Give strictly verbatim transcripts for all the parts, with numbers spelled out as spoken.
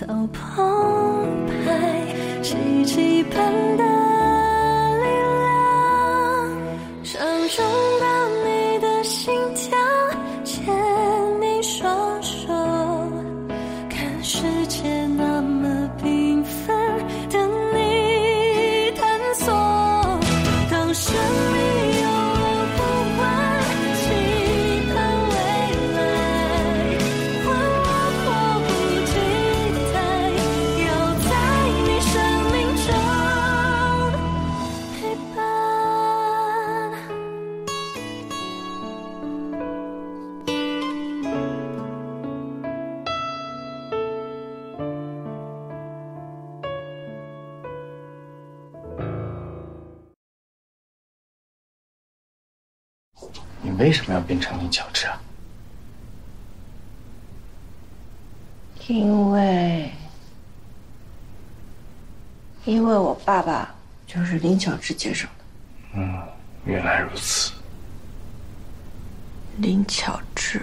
都澎湃，奇迹般的力量，想中到你的心跳，牵你双手，看世界那么缤纷，等你探索。当生命有了呼唤，期盼未来，换我迫不及待，要在你生命中陪伴。 你为什么要变成林巧稚啊？ 因为，因为我爸爸就是林巧稚介绍的。 嗯，原来如此。 林巧稚，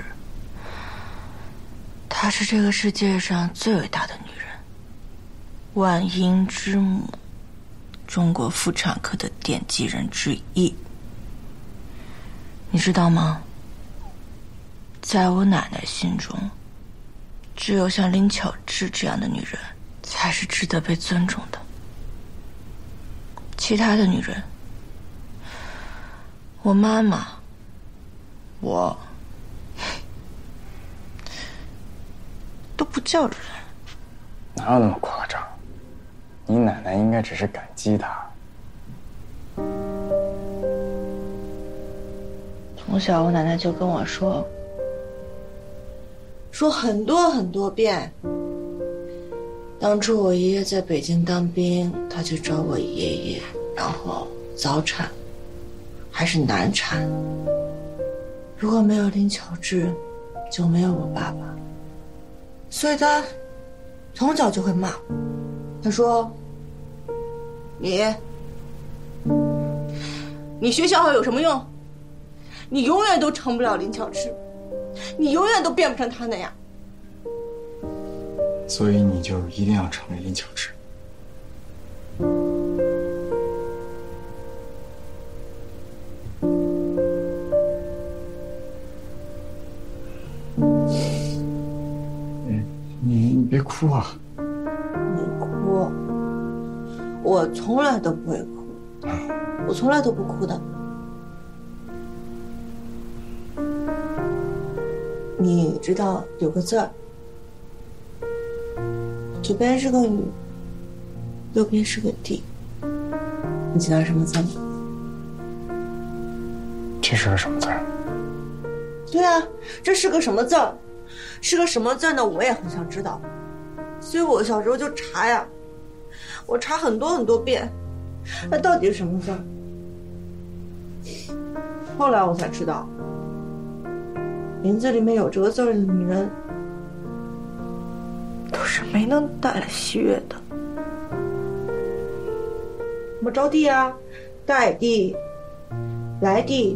她是这个世界上最伟大的女人，万婴之母，中国妇产科的奠基人之一。你知道吗？在我奶奶心中，只有像林巧稚这样的女人才是值得被尊重的。其他的女人，我妈妈，我都不叫人。 哪有那么夸张？你奶奶应该只是感激她。 从小我奶奶就跟我说，说很多很多遍。当初我爷爷在北京当兵，他去找我爷爷，然后早产，还是难产。如果没有林巧稚，就没有我爸爸。所以他从小就会骂我，他说：“你，你学小好有什么用？你永远都成不了林巧稚，你永远都变不成他那样。” 所以你就一定要成为林巧稚。嗯，你你别哭啊！ 你哭？我从来都不会哭，我从来都不哭的。你知道有个字儿，左边是个雨，右边是个地，你知道什么字吗？ 这是个什么字儿？ 对啊，这是个什么字儿？是个什么字呢？我也很想知道，所以我小时候就查呀，我查很多很多遍，那到底是什么字儿？后来我才知道，名字里面有这个字儿的女人，都是没能带来喜悦的。什么招娣啊，戴娣，来娣，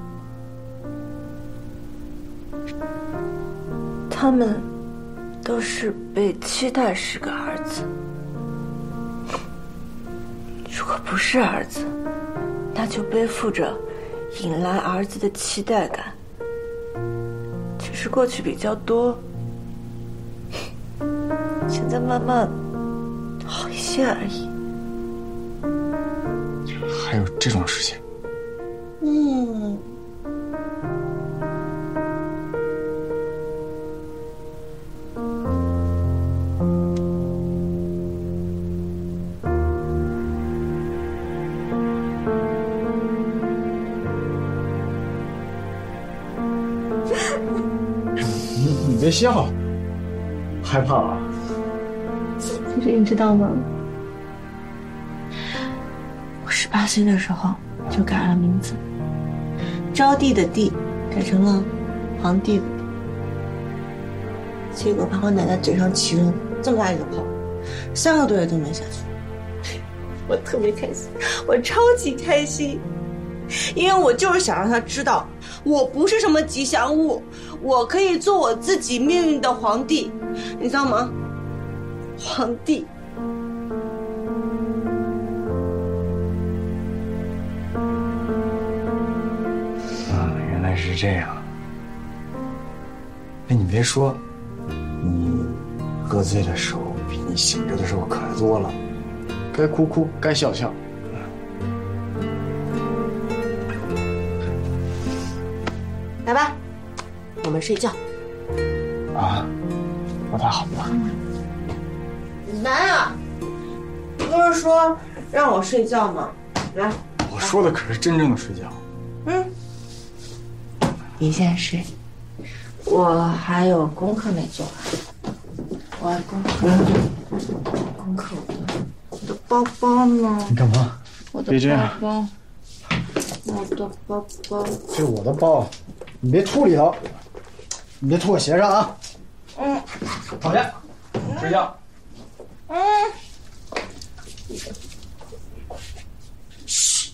他们都是被期待是个儿子。如果不是儿子，那就背负着引来儿子的期待感，只是过去比较多，现在慢慢好一些而已。 还有这种事情？ 嗯， 你你别笑，害怕啊？ 其实你知道吗？我十八岁的时候就改了名字，招娣的娣改成了皇帝的帝。结果把我奶奶嘴上起了这么大一个泡，三个多月都没下去。我特别开心，我超级开心，因为我就是想让她知道，我不是什么吉祥物，我可以做我自己命运的皇帝，你知道吗？ 皇帝。 啊，原来是这样。哎，你别说，你喝醉的时候比你醒着的时候可爱多了。该哭哭，该笑笑。 来吧，我们睡觉。 啊，不太好吧？ 来啊！不是说让我睡觉吗？来， 我说的可是真正的睡觉。 嗯，你先睡，我还有功课没做完。我还功课，功课我的我的包包呢？ 你干嘛？ 我的别这样包包，我的包包。 这是我的包，你别吐里头，你别吐我鞋上啊！ 嗯， 躺下，睡觉。 嗯。嘘，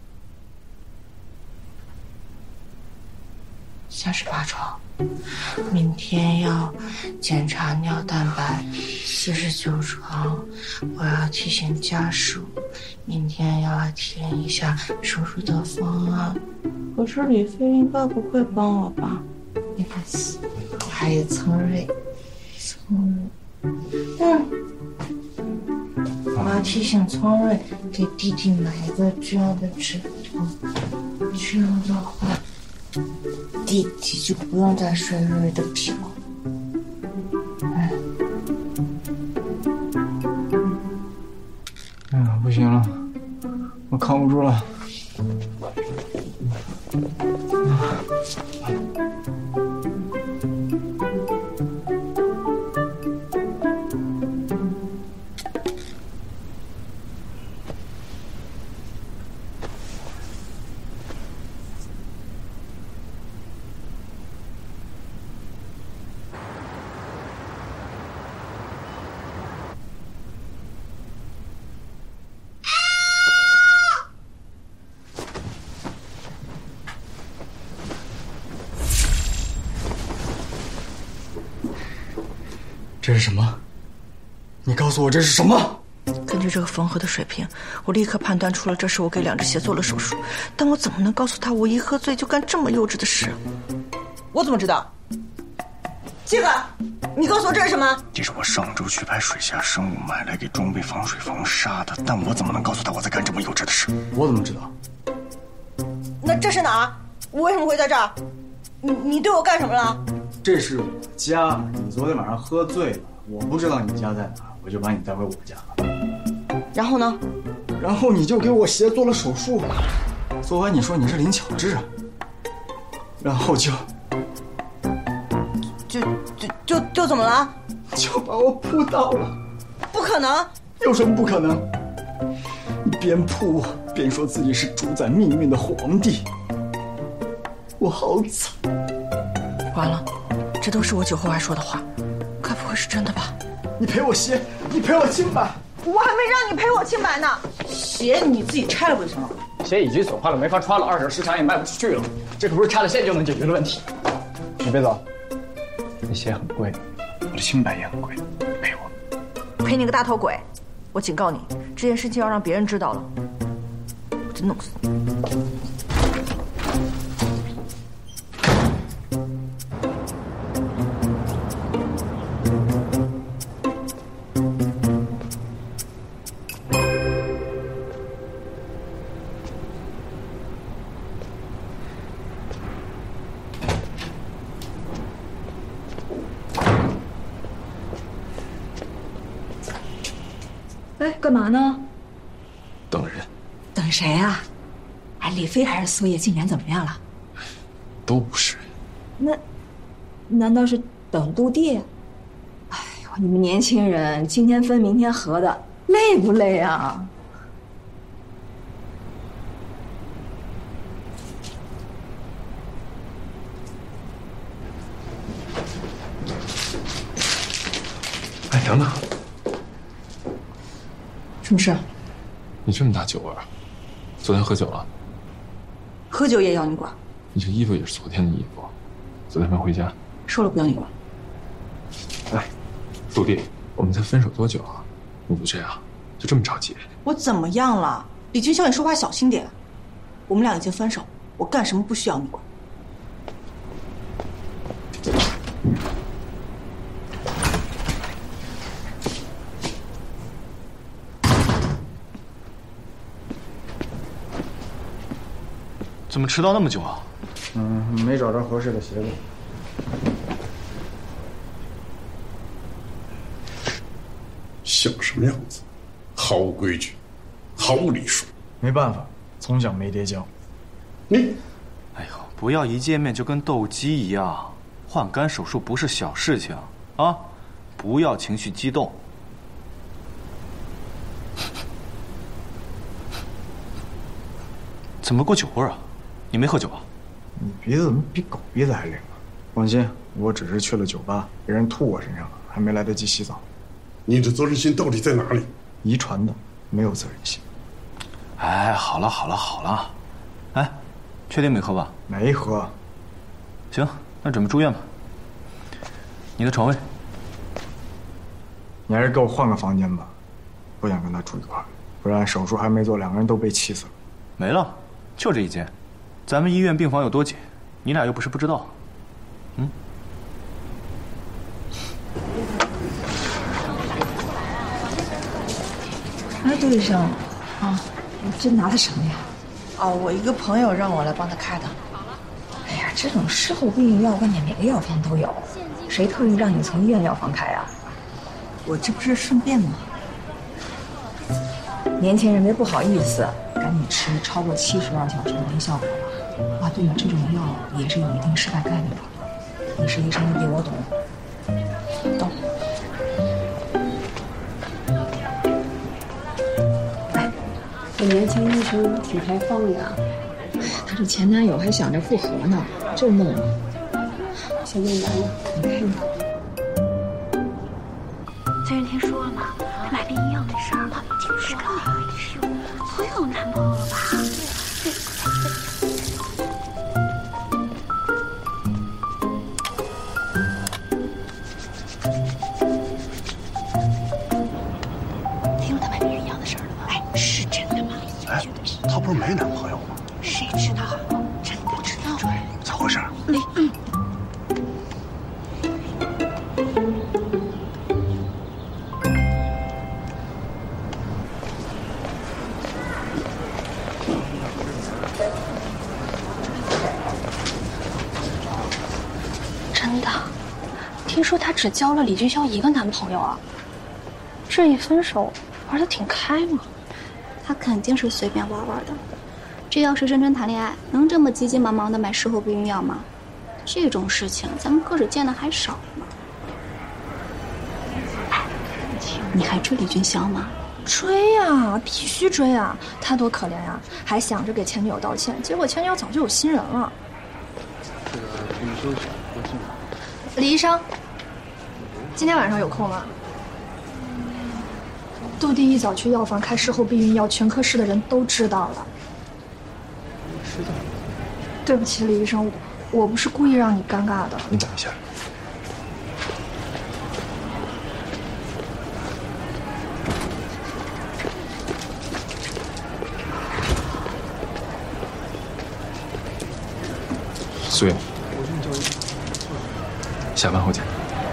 小十八床，明天要检查尿蛋白。四十九床，我要提醒家属，明天要填一下手术的方案。可是李飞应该不会帮我吧？没关系，我还有曾瑞，曾瑞，嗯。我要提醒聪瑞给弟弟买一个这样的枕头，这样的话，弟弟就不用再睡瑞的屁股。哎， 哎呀，不行了，我扛不住了。这是什么？你告诉我这是什么？ 根据这个缝合的水平，我立刻判断出了这是我给两只鞋做了手术。但我怎么能告诉他我一喝醉就干这么幼稚的事？我怎么知道？这个，你告诉我这是什么？ 这是我上周去拍水下生物买来给装备防水防沙的，但我怎么能告诉他我在干这么幼稚的事？我怎么知道？ 那这是哪儿？我为什么会在这儿？你你对我干什么了？ 这是我家，你昨天晚上喝醉了，我不知道你家在哪，我就把你带回我家了。 然后呢？ 然后你就给我鞋做了手术，做完你说你是林巧稚，然后就就就就就怎么了？ 就把我扑倒了。 不可能！ 有什么不可能？你边扑我边说自己是主宰命运的皇帝，我好惨。 完了，这都是我酒后爱说的话，该不会是真的吧？ 你赔我鞋，你赔我清白。 我还没让你赔我清白呢。鞋你自己拆了不就行了？ 鞋已经损坏了，没法穿了，二手市场也卖不出去了。这可不是拆了线就能解决的问题。 你别走，你鞋很贵，我的清白也很贵，你赔我。 赔你个大头鬼！我警告你，这件事情要让别人知道了，我就弄死你。 哎，干嘛呢？ 等人。 等谁啊？哎，李飞还是苏叶，今年怎么样了？ 都不是。 那，难道是等杜弟？哎呦，你们年轻人，今天分明天合的，累不累啊？ 哎，等等。 什么事？ 你这么大酒味儿，昨天喝酒了？ 喝酒也要你管？ 你这衣服也是昨天的衣服，昨天没回家。 说了不要你管。 哎，杜弟， 我们才分手多久啊？你就这样，就这么着急？ 我怎么样了？李军霄，你说话小心点。我们俩已经分手，我干什么不需要你管。 怎么迟到那么久啊？ 嗯，没找着合适的鞋子。 像什么样子？毫无规矩，毫无礼数。 没办法，从小没爹教。 你， 哎呦，不要一见面就跟斗鸡一样。换肝手术不是小事情啊！不要情绪激动。怎么股酒味啊？你没喝酒啊？ 你鼻子怎么比狗鼻子还灵啊？放心，我只是去了酒吧，别人吐我身上了，还没来得及洗澡。 你的责任心到底在哪里？ 遗传的，没有责任心。 哎，好了好了好了，哎，确定没喝吧？ 没喝。 行，那准备住院吧。你的床位？ 你还是给我换个房间吧，不想跟他住一块儿，不然手术还没做，两个人都被气死了。 没了，就这一间。咱们医院病房有多紧，你俩又不是不知道。嗯。 哎，杜医生，啊，你这拿的什么呀？ 哦，我一个朋友让我来帮他开的。 哎呀，这种事后避孕药，外面每个药房都有，谁特意让你从医院药房开啊？ 我这不是顺便吗？ 年轻人别不好意思，赶紧吃，超过七十二小时没效果了。啊，对了，这种药也是有一定失败概率的。你是医生，你比我懂。懂。哎， 这年轻医生挺开放的。 她这前男友还想着复合呢，这弄的。 小妹来了， 你看看。 前几天说了嘛，买避孕药的事儿，听说了，是有朋友男朋友了吧？听说他买避孕药的事儿了吗？哎，是真的吗？ 哎，他不是没男朋友吗？ 谁知道？真的不知道。 咋回事？ 你嗯。真的，听说她只交了李军霄一个男朋友啊。这一分手，玩得挺开嘛。 她肯定是随便玩玩的。这要是认真谈恋爱，能这么急急忙忙的买事后避孕药吗？这种事情咱们哥只见的还少呢。你还追李军霄吗？ 追呀，必须追啊！他多可怜呀，还想着给前女友道歉，结果前女友早就有新人了。 这个请你休息，多谢。 李医生，今天晚上有空吗？杜弟一早去药房开事后避孕药，全科室的人都知道了。 知道。 对不起，李医生，我不是故意让你尴尬的。 你等一下。苏月，下班后见。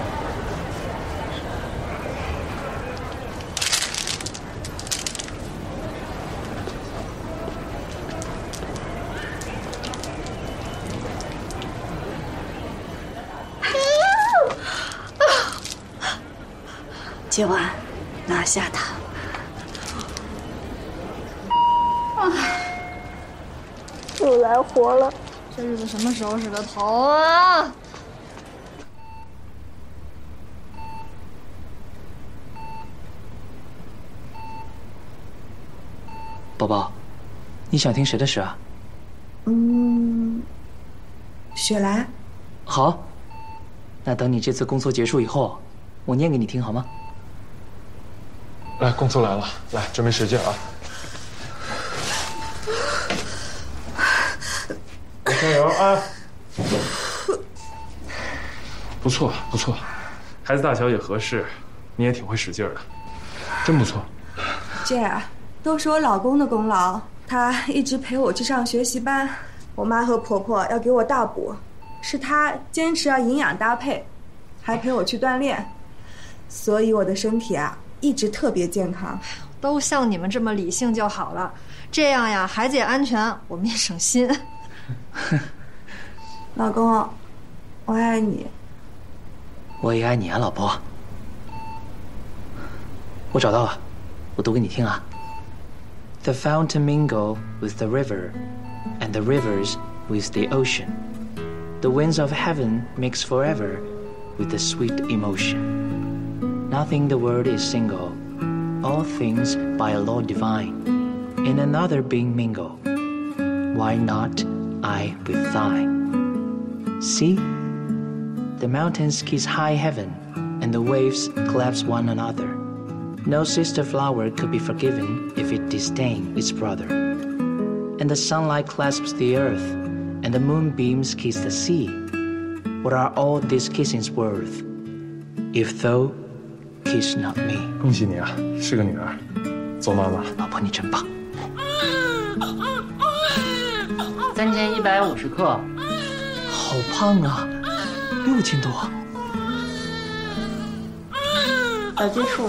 今晚拿下他。 啊，又来活了。 这日子什么时候是个头啊？ 宝宝，你想听谁的诗啊？ 嗯，雪莱。 好，那等你这次工作结束以后，我念给你听好吗？ 来，工作来了，来，准备使劲啊！加油啊！不错不错，孩子大小也合适， 你也挺会使劲的，真不错。 这都是我老公的功劳，他一直陪我去上学习班，我妈和婆婆要给我大补，是他坚持要营养搭配，还陪我去锻炼，所以我的身体啊一直特别健康。 都像你们这么理性就好了，这样呀，孩子也安全，我们也省心。 老公，我爱你。 我也爱你啊，老婆。我找到了，我读给你听啊。The fountain mingle with the river, and the rivers with the ocean. The winds of heaven mix forever with the sweet emotion. Nothing the world is single, all things by a law divine. In another being mingle, why not I with thine? See, the mountains kiss high heaven, and the waves collapse one another. No sister flower could be forgiven if it disdained its brother. And the sunlight clasps the earth, and the moonbeams kiss the sea. What are all these kissings worth, if thou kiss not me? 恭喜你啊，是个女儿，做妈妈。 老婆，你真棒。 三千一百五十克，好胖啊，六斤多。 小鸡兔，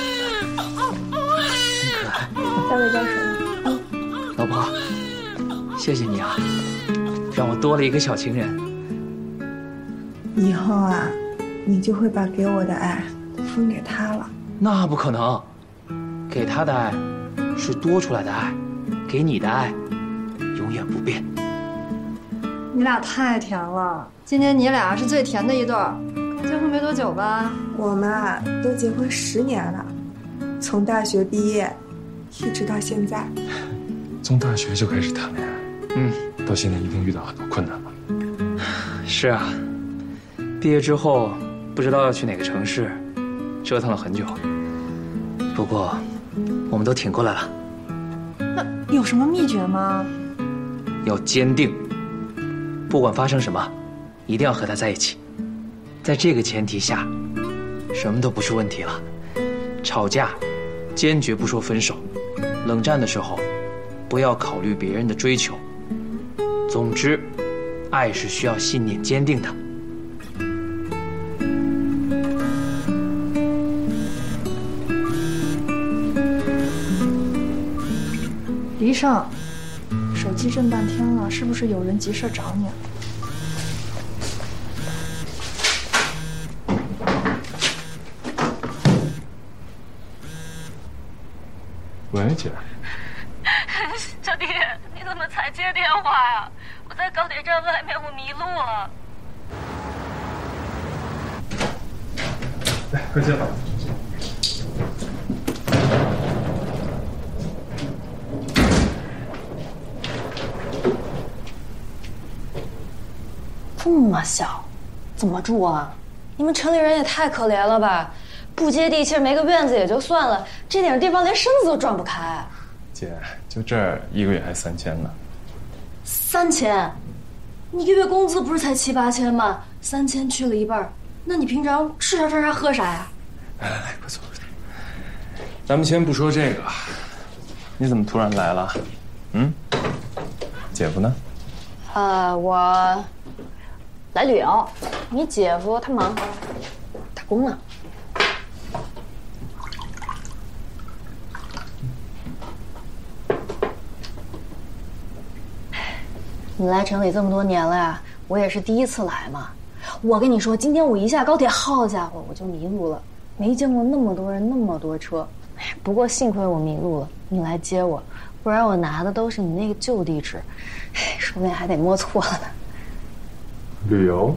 真可爱。 再喂点水。嗯。 老婆，谢谢你啊，让我多了一个小情人。 以后啊，你就会把给我的爱分给他了。 那不可能，给他的爱是多出来的爱，给你的爱永远不变。 你俩太甜了，今年你俩是最甜的一对儿。刚结婚没多久吧？ 我们啊都结婚十年了，从大学毕业一直到现在。 从大学就开始谈恋爱， 嗯， 到现在一定遇到很多困难吧？ 是啊，毕业之后不知道要去哪个城市，折腾了很久。不过我们都挺过来了。 那有什么秘诀吗？ 要坚定，不管发生什么，一定要和他在一起。在这个前提下，什么都不是问题了。吵架，坚决不说分手；冷战的时候，不要考虑别人的追求。总之，爱是需要信念坚定的。 黎胜，手机震半天了，是不是有人急事找你？ 喂，姐。 小弟，你怎么才接电话呀？我在高铁站外面，我迷路了。 来，快接吧。 这么小，怎么住啊？你们城里人也太可怜了吧！不接地气，没个院子也就算了，这点地方连身子都转不开。 姐，就这儿一个月还三千呢。 三千？你一个月工资不是才七八千吗？三千去了一半，那你平常吃啥穿啥喝啥呀？ 来来来，快坐快坐。咱们先不说这个，你怎么突然来了？嗯？姐夫呢？ 呃，我来旅游。你姐夫他忙，打工呢。你来城里这么多年了呀，我也是第一次来嘛。我跟你说，今天我一下高铁，好家伙，我就迷路了，没见过那么多人，那么多车。不过幸亏我迷路了，你来接我，不然我拿的都是你那个旧地址，说不定还得摸错了呢。 旅游？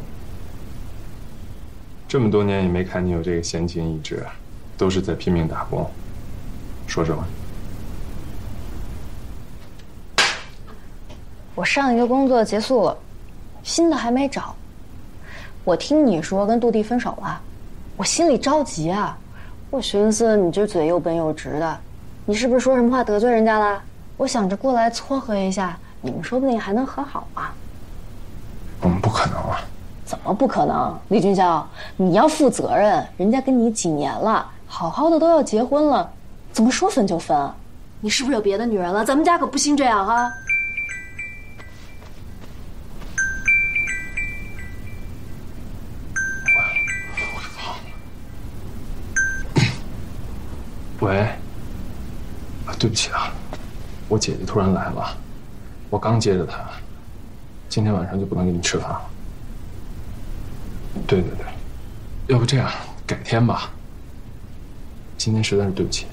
这么多年也没看你有这个闲情逸致，都是在拼命打工。说实话。 我上一个工作结束了，新的还没找。我听你说跟杜弟分手了，我心里着急啊。我寻思你这嘴又笨又直的，你是不是说什么话得罪人家了？我想着过来撮合一下，你们说不定还能和好啊。 我们不可能啊。 怎么么不可能？李军霄，你要负责任，人家跟你几年了，好好的都要结婚了，怎么说分就分啊？你是不是有别的女人了？咱们家可不兴这样哈。 喂，啊，对不起啊，我姐姐突然来了，我刚接着她，今天晚上就不能跟你吃饭了。对对对，要不这样，改天吧。今天实在是对不起。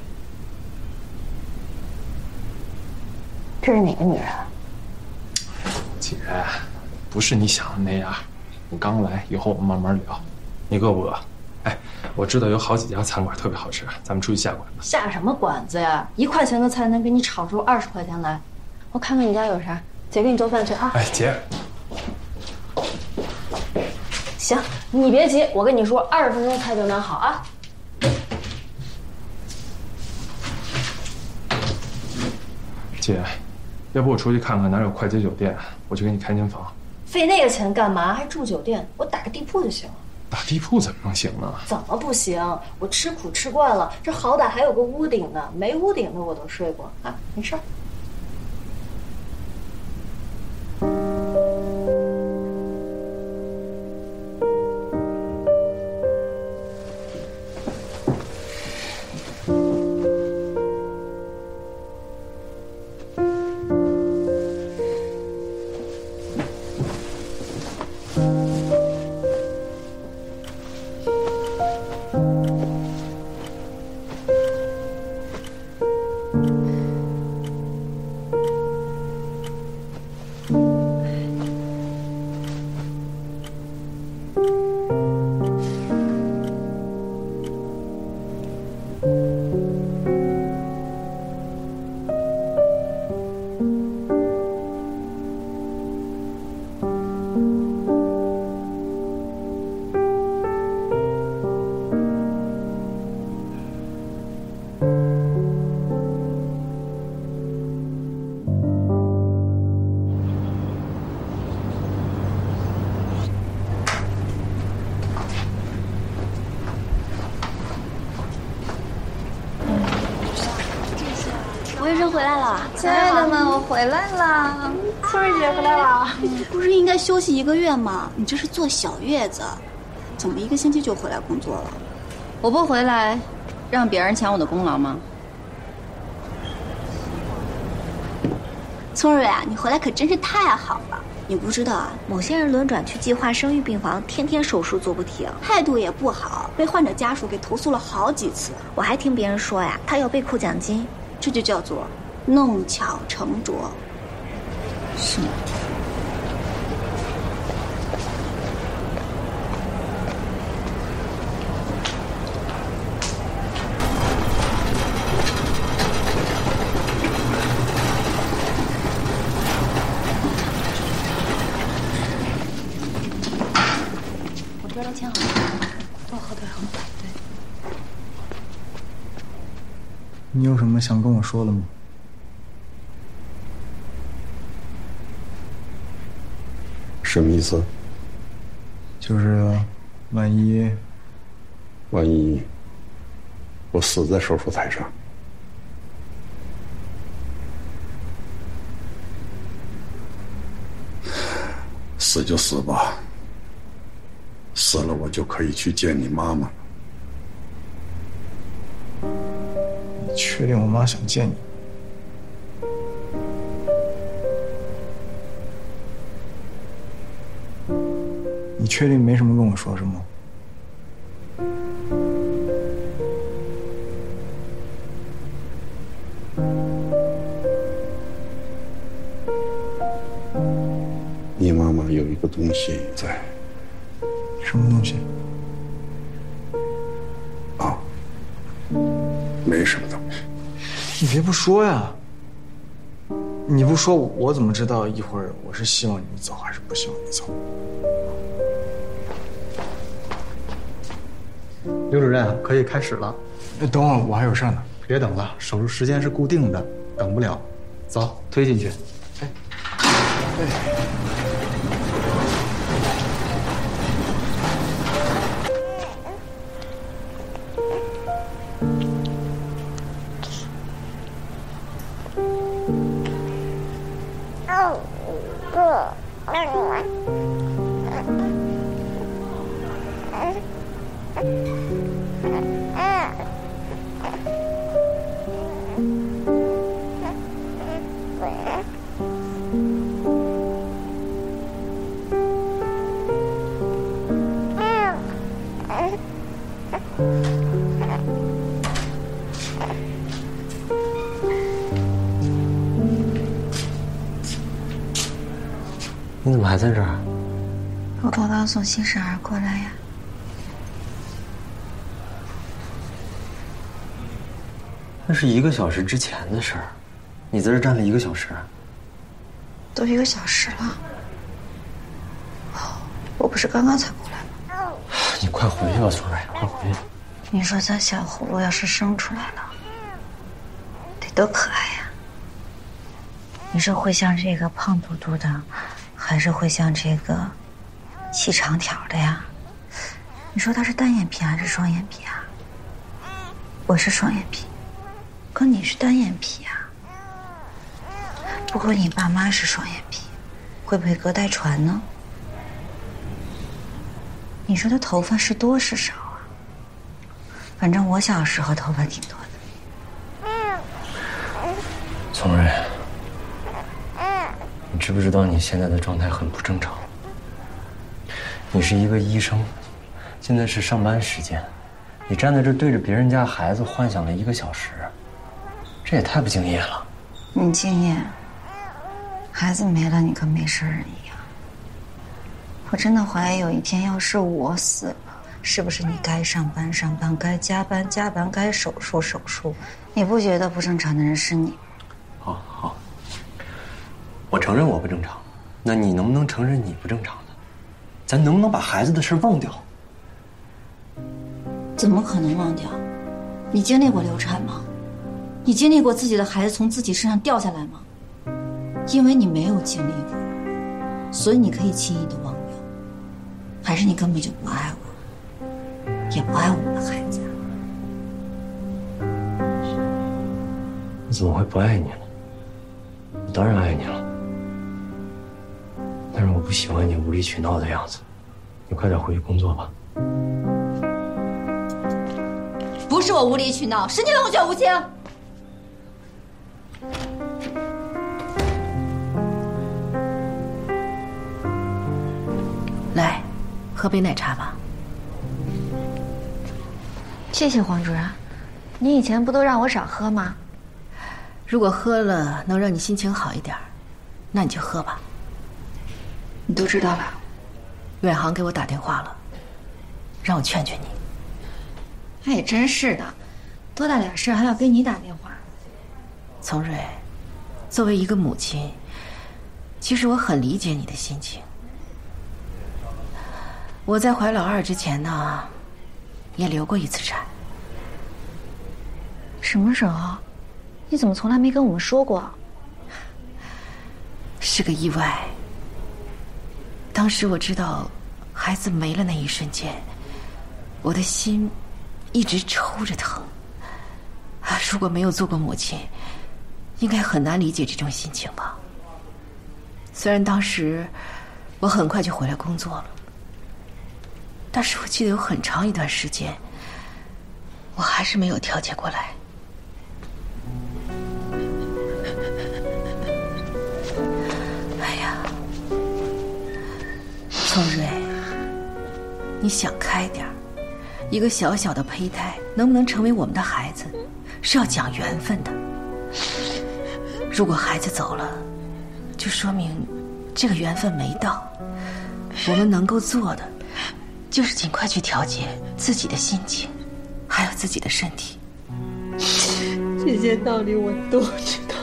这是哪个女人？ 姐，不是你想的那样。我刚来，以后我们慢慢聊。你饿不饿？哎，我知道有好几家餐馆特别好吃，咱们出去下馆子。 下什么馆子呀？一块钱的菜能给你炒出二十块钱来。我看看你家有啥，姐给你做饭去啊。 哎，姐。 行，你别急，我跟你说，二十分钟菜就能好啊。 姐，要不我出去看看哪有快捷酒店，我去给你开间房。 费那个钱干嘛？还住酒店？我打个地铺就行了。 打地铺怎么能行呢？ 怎么不行？我吃苦吃惯了，这好歹还有个屋顶呢，没屋顶的我都睡过啊，没事儿。 我医生回来了， 亲爱的们，我回来了。秋儿姐回来了， 不是应该休息一个月吗？你这是坐小月子，怎么一个星期就回来工作了？ 我不回来，让别人抢我的功劳吗？ 聪儿啊，你回来可真是太好了。你不知道啊，某些人轮转去计划生育病房，天天手术做不停，态度也不好，被患者家属给投诉了好几次。我还听别人说呀，他要被扣奖金。这就叫做弄巧成拙。 是吗？ 我这边都签好了。哦，好的，好的。对。 你有什么想跟我说的吗？ 什么意思？ 就是万一， 万一我死在手术台上，死就死吧，死了我就可以去见你妈妈了。 你确定我妈想见你？你确定没什么跟我说是吗？ 你妈妈有一个东西在。 什么东西？ 啊，没什么东西。 你别不说呀！你不说我怎么知道一会儿我是希望你走还是不希望你走？ 刘主任可以开始了。 等会儿我还有事呢。 别等了，手术时间是固定的，等不了。走，推进去。哎，哎。 你怎么还在这儿？ 我刚刚送新生儿过来呀。 那是一个小时之前的事儿，你在这站了一个小时。 都一个小时了，我不是刚刚才过来吗？ 你快回去吧，苏瑞，快回去。 你说咱小葫芦要是生出来了，得多可爱呀！你说会像这个胖嘟嘟的，还是会像这个细长条的呀？你说他是单眼皮还是双眼皮啊？我是双眼皮，可你是单眼皮啊。不过你爸妈是双眼皮，会不会隔代传呢？你说他头发是多是少啊？反正我小时候头发挺多的。 从瑞，你知不知道你现在的状态很不正常？你是一个医生，现在是上班时间，你站在这对着别人家孩子幻想了一个小时，这也太不敬业了。 你敬业，孩子没了你跟没事人一样。我真的怀疑有一天要是我死了，是不是你该上班上班，该加班加班，该手术手术？你不觉得不正常的人是你？ 好好，我承认我不正常，那你能不能承认你不正常呢？咱能不能把孩子的事忘掉？ 怎么可能忘掉？你经历过流产吗？你经历过自己的孩子从自己身上掉下来吗？因为你没有经历过，所以你可以轻易的忘掉。还是你根本就不爱我，也不爱我们的孩子？ 我怎么会不爱你呢？我当然爱你了，但是我不喜欢你无理取闹的样子。你快点回去工作吧。 不是我无理取闹，是你冷血无情。 来，喝杯奶茶吧。 谢谢黄主任，你以前不都让我少喝吗？ 如果喝了能让你心情好一点，那你就喝吧。 你都知道了？ 远航给我打电话了，让我劝劝你。 他也真是的，多大点事还要给你打电话。 从瑞，作为一个母亲，其实我很理解你的心情。我在怀老二之前呢，也流过一次产。 什么时候？你怎么从来没跟我们说过？ 是个意外。当时我知道孩子没了那一瞬间，我的心一直抽着疼。啊，如果没有做过母亲，应该很难理解这种心情吧。虽然当时我很快就回来工作了，但是我记得有很长一段时间，我还是没有调节过来。哎呀，宋瑞，你想开点儿，一个小小的胚胎能不能成为我们的孩子，是要讲缘分的。如果孩子走了，就说明这个缘分没到。我们能够做的就是尽快去调节自己的心情，还有自己的身体。 这些道理我都知道，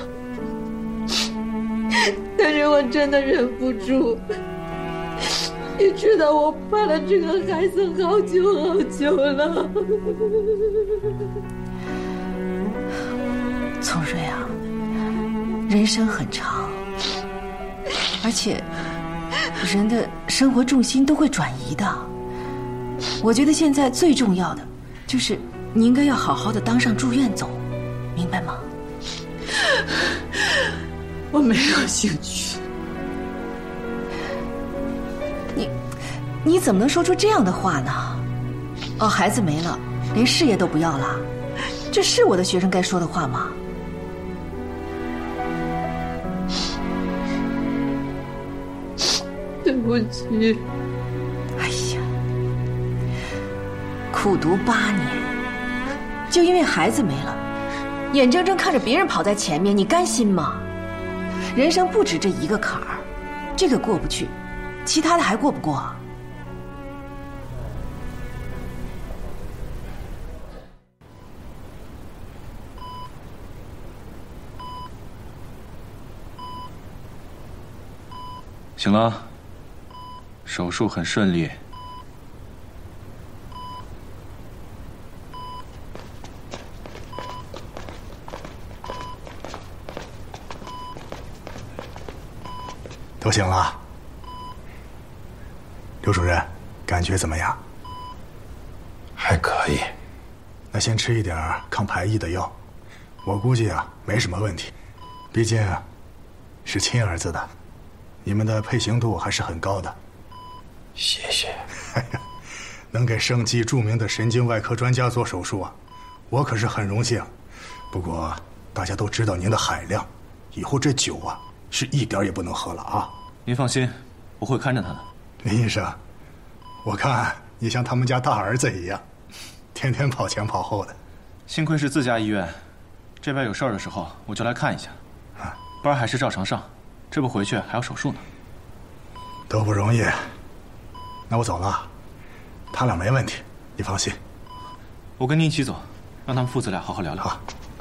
但是我真的忍不住。你知道我盼了这个孩子好久好久了。 从瑞啊，人生很长，而且人的生活重心都会转移的。我觉得现在最重要的就是你应该要好好的当上住院总，明白吗？ 我没有兴趣。 你你怎么能说出这样的话呢？哦，孩子没了，连事业都不要了，这是我的学生该说的话吗？ 对不起。 哎呀，苦读八年，就因为孩子没了，眼睁睁看着别人跑在前面，你甘心吗？人生不止这一个坎儿， 这个过不去，其他的还过不过啊？ 醒了，手术很顺利。 都醒了，刘主任，感觉怎么样？ 还可以。 那先吃一点抗排异的药，我估计啊没什么问题，毕竟是亲儿子的，你们的配型度还是很高的。 谢谢。 能给省级著名的神经外科专家做手术啊，我可是很荣幸。不过大家都知道您的海量，以后这酒啊是一点也不能喝了啊！ 您放心，我会看着他的。 林医生，我看你像他们家大儿子一样，天天跑前跑后的。 幸亏是自家医院，这边有事儿的时候我就来看一下，班还是照常上。这不回去还要手术呢， 都不容易。那我走了，他俩没问题，你放心。 我跟您一起走，让他们父子俩好好聊聊。好，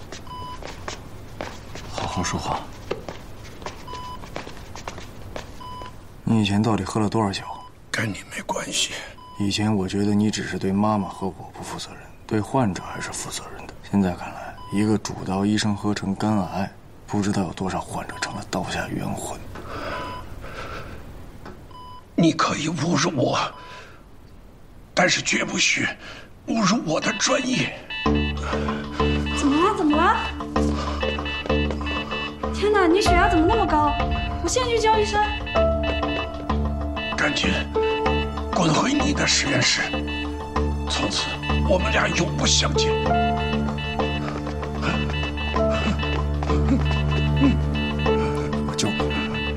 好好说话。 你以前到底喝了多少酒？ 跟你没关系。 以前我觉得你只是对妈妈和我不负责任，对患者还是负责任的。现在看来，一个主刀医生合成肝癌，不知道有多少患者成了刀下冤魂。 你可以侮辱我，但是绝不许侮辱我的专业。 怎么了？怎么了？天哪，你血压怎么那么高？我现在去叫医生。 赶紧滚回你的实验室，从此我们俩永不相见。 我救你，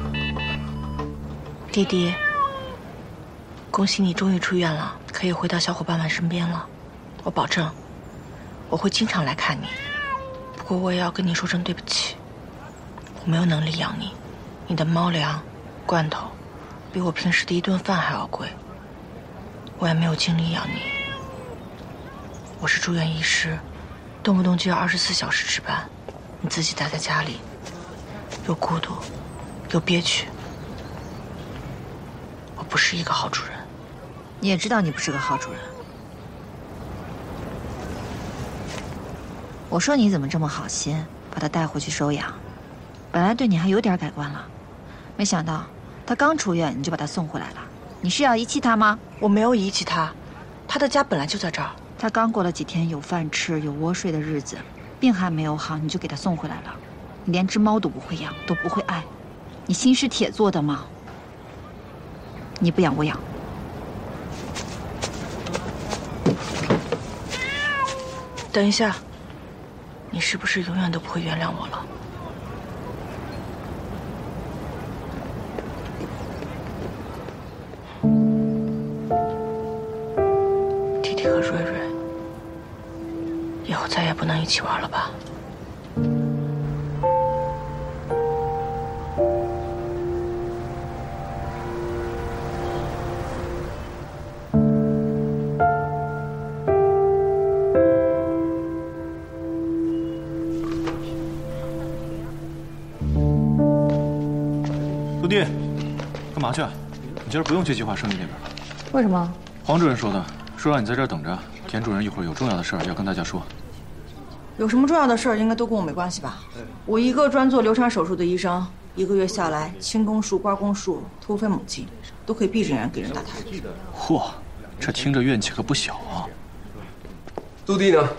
弟弟。恭喜你终于出院了，可以回到小伙伴们身边了。我保证，我会经常来看你。不过我也要跟你说声对不起，我没有能力养你，你的猫粮、罐头，比我平时的一顿饭还要贵。我也没有精力养你。我是住院医师，动不动就要二十四小时值班，你自己待在家里，又孤独，又憋屈。我不是一个好主人。 你也知道你不是个好主人。我说你怎么这么好心，把他带回去收养，本来对你还有点改观了，没想到他刚出院你就把他送回来了。你是要遗弃他吗？ 我没有遗弃他，他的家本来就在这儿。 他刚过了几天有饭吃有窝睡的日子，病还没有好你就给他送回来了。你连只猫都不会养，都不会爱，你心是铁做的吗？你不养我养。 等一下，你是不是永远都不会原谅我了？弟弟和瑞瑞，以后再也不能一起玩了吧？ 徒弟，干嘛去？你今儿不用去计划生育那边了。 为什么？ 黄主任说的，说让你在这儿等着。田主任一会儿有重要的事儿要跟大家说。 有什么重要的事儿，应该都跟我没关系吧？我一个专做流产手术的医生，一个月下来，清宫术、刮宫术突飞猛进，都可以闭着眼给人打胎。 嚯，这听着怨气可不小啊！ 杜弟呢？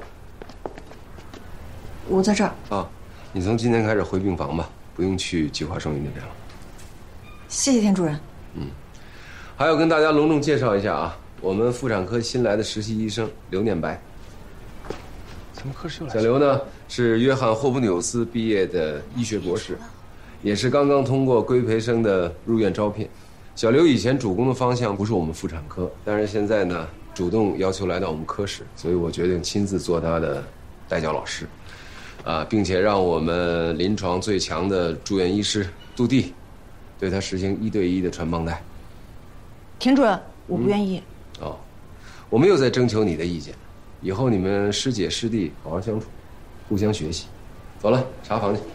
我在这儿。 啊，你从今天开始回病房吧，不用去计划生育那边了。 谢谢田主任。 嗯，还要跟大家隆重介绍一下啊，我们妇产科新来的实习医生刘念白。 咱们科室又来。 小刘呢是约翰霍普纽斯毕业的医学博士，也是刚刚通过规培生的入院招聘。小刘以前主攻的方向不是我们妇产科，但是现在呢主动要求来到我们科室，所以我决定亲自做他的代教老师，啊，并且让我们临床最强的住院医师杜弟对他实行一对一的传帮带。 田主任，我不愿意。 嗯、哦，我没有在征求你的意见。以后你们师姐师弟好好相处，互相学习。走了，查房去。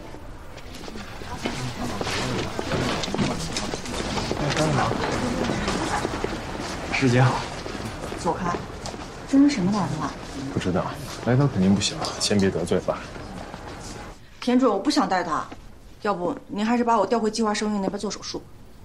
师姐好。 走开。 这人什么来头啊？ 不知道，来头肯定不小，先别得罪吧。 田主任，我不想带他，要不您还是把我调回计划生育那边做手术。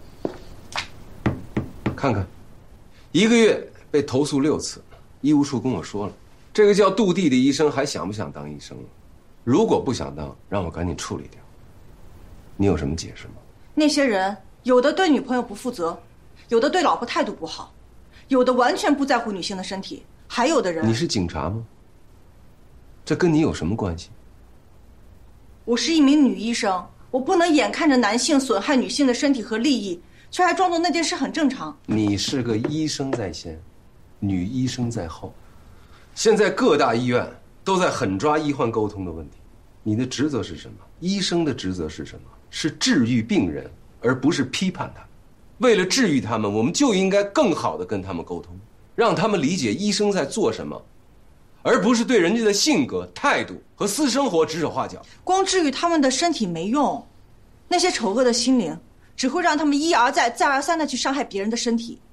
看看，一个月被投诉六次，医务处跟我说了，这个叫杜弟的医生还想不想当医生了？如果不想当，让我赶紧处理掉。你有什么解释吗？ 那些人有的对女朋友不负责，有的对老婆态度不好，有的完全不在乎女性的身体，还有的人…… 你是警察吗？这跟你有什么关系？ 我是一名女医生，我不能眼看着男性损害女性的身体和利益，却还装作那件事很正常。 你是个医生在先，女医生在后。现在各大医院都在狠抓医患沟通的问题，你的职责是什么？医生的职责是什么？是治愈病人，而不是批判他们。为了治愈他们，我们就应该更好地跟他们沟通，让他们理解医生在做什么，而不是对人家的性格、态度和私生活指手画脚。 光治愈他们的身体没用，那些丑恶的心灵只会让他们一而再、再而三地去伤害别人的身体。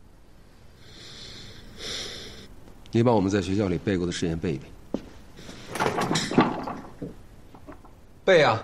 你把我们在学校里背过的誓言背一背。背啊！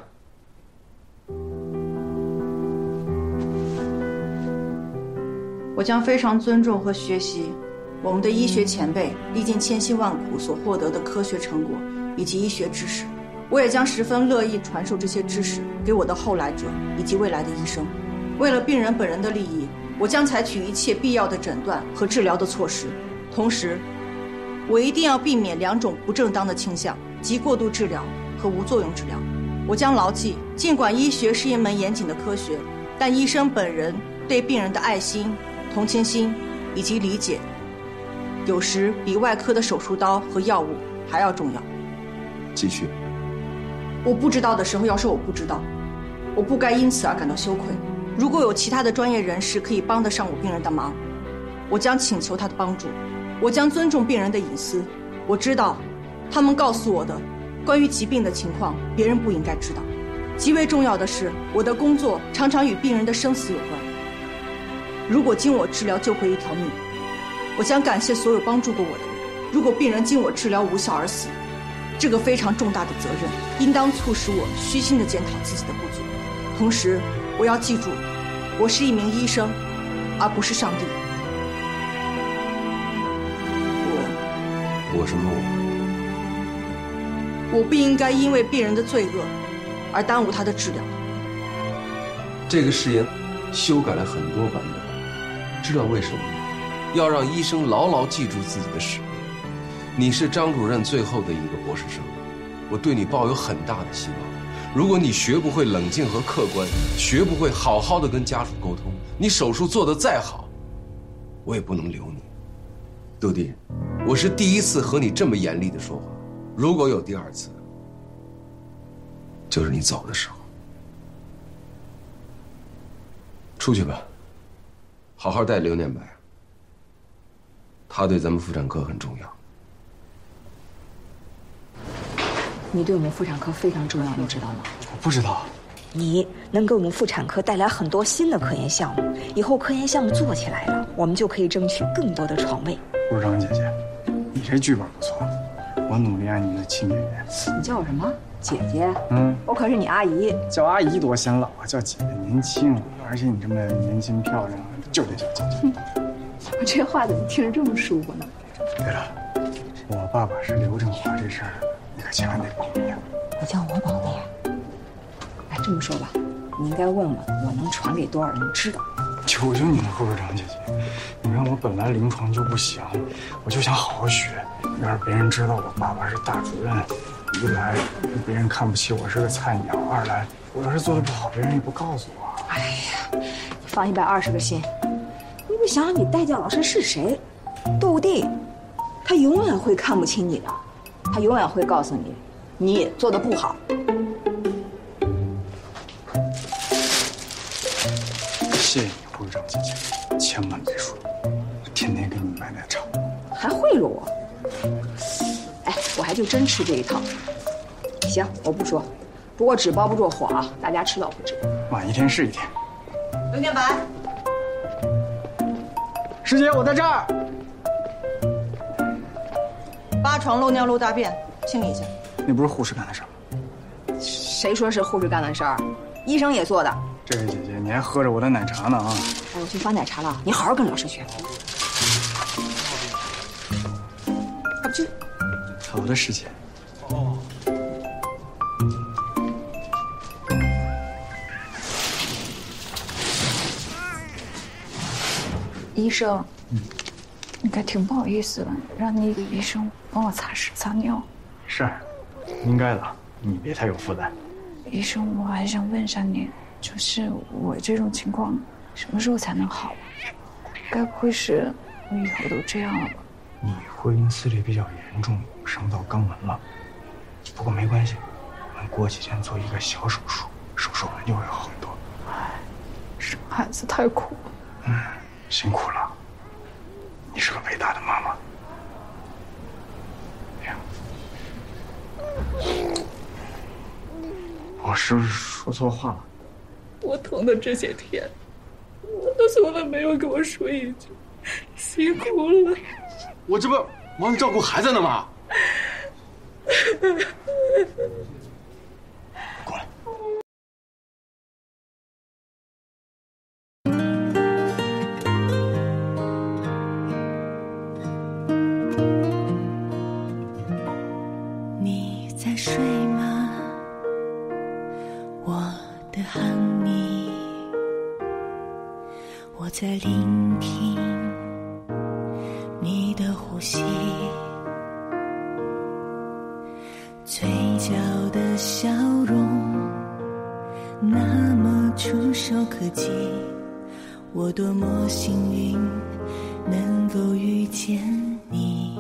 我将非常尊重和学习我们的医学前辈历尽千辛万苦所获得的科学成果以及医学知识，我也将十分乐意传授这些知识给我的后来者以及未来的医生。为了病人本人的利益，我将采取一切必要的诊断和治疗的措施，同时我一定要避免两种不正当的倾向，即过度治疗和无作用治疗。我将牢记，尽管医学是一门严谨的科学，但医生本人对病人的爱心、同情心以及理解，有时比外科的手术刀和药物还要重要。 继续。 我不知道的时候要说我不知道，我不该因此而感到羞愧。如果有其他的专业人士可以帮得上我病人的忙，我将请求他的帮助。我将尊重病人的隐私。我知道他们告诉我的关于疾病的情况，别人不应该知道。极为重要的是，我的工作常常与病人的生死有关。如果经我治疗救回一条命，我将感谢所有帮助过我的人。如果病人经我治疗无效而死，这个非常重大的责任应当促使我虚心地检讨自己的不足。同时我要记住，我是一名医生，而不是上帝。 我什么我？我不应该因为病人的罪恶而耽误他的治疗。 这个誓言修改了很多版本，知道为什么吗？要让医生牢牢记住自己的使命。你是张主任最后的一个博士生，我对你抱有很大的希望。如果你学不会冷静和客观，学不会好好的跟家属沟通，你手术做得再好，我也不能留你。杜弟，我是第一次和你这么严厉的说话，如果有第二次，就是你走的时候。出去吧，好好带刘念白，他对咱们妇产科很重要。 你对我们妇产科非常重要，你知道吗？ 我不知道。 你能给我们妇产科带来很多新的科研项目，以后科研项目做起来了，我们就可以争取更多的床位。 顾长姐姐，你这剧本不错，我努力按你的亲姐姐。 你叫我什么？姐姐？ 嗯， 我可是你阿姨。 叫阿姨多显老啊，叫姐姐年轻，而且你这么年轻漂亮，就得叫姐姐。 我这话怎么听着这么舒服呢？ 对了，我爸爸是刘振华这事儿，你可千万得保密啊。 我叫我保密。哎，这么说吧，你应该问问我能传给多少人知道。 求求你了，护士长姐姐，你看我本来临床就不行，我就想好好学。要是别人知道我爸爸是大主任，一来别人看不起我是个菜鸟，二来我要是做的不好，别人也不告诉我。 哎呀，你放一百二十个心，你不想想你代教老师是谁？杜弟，他永远会看不起你的，他永远会告诉你，你做的不好。 谢谢你，护士长姐姐，千万别说，我天天给你买奶茶。 还贿赂我？哎，我还就真吃这一套。行，我不说，不过纸包不住火啊，大家吃到不止。 晚一天是一天。 刘念白， 师姐，我在这儿。 八床漏尿漏大便，清理一下。 那不是护士干的事儿。 谁说是护士干的事儿？医生也做的。 这位姐姐，你还喝着我的奶茶呢啊！ 哎，我去发奶茶了，你好好跟老师学。啊，不去。 好的，师姐。哦。 医生， 嗯， 应该挺不好意思的，让你一个医生帮我擦屎擦尿。 是，应该的，你别太有负担。 医生，我还想问一下您，就是我这种情况什么时候才能好？该不会是我以后都这样了吧？ 你会阴撕裂比较严重，伤到肛门了。不过没关系，我们过几天做一个小手术，手术完就会好很多。 唉，生孩子太苦了。 嗯，辛苦了。你是个伟大的妈妈。哎呀，我是不是说错话了？ 我疼的这些天，他从来没有跟我说一句辛苦了。 我这不忙着照顾孩子呢吗？ 过来。 你在睡吗？我的喊你，我在聆听你的呼吸，嘴角的笑容那么触手可及，我多么幸运能够遇见你，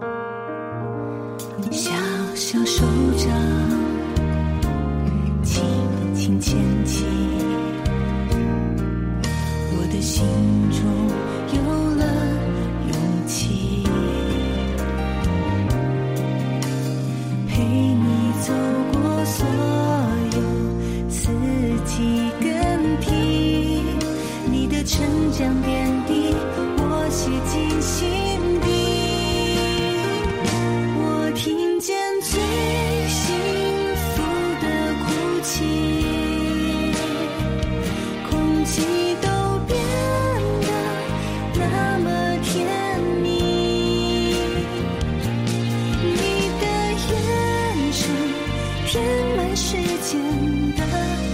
小小手掌轻轻牵起，我的心中有了勇气，陪你走过所有四季更替，你的成长点滴我写进心底，我听见最幸福的哭泣，空气都变得那么甜蜜，你的眼神填满时间的